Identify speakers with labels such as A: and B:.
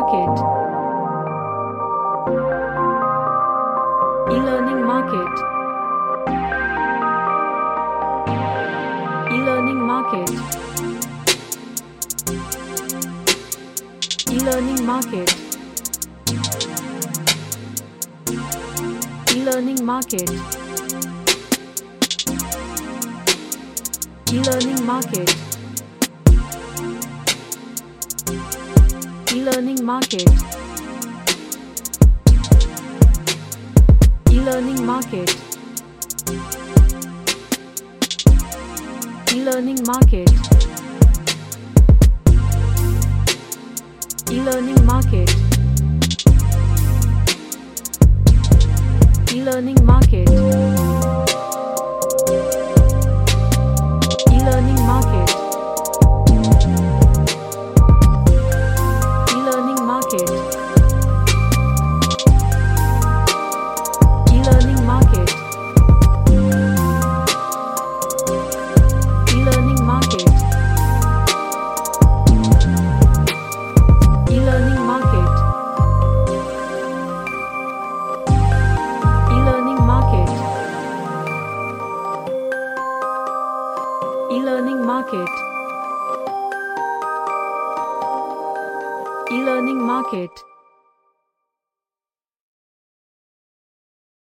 A: market. E-learning market. E-learning market. E-learning market. E-learning market. E-learning market. E-learning market. E-learning market. E-learning market. E-learning market. E-learning market. E-learning market. E-learning market. E-learning market. E-learning market. E-learning market. E-learning market. E-learning market. E-learning market.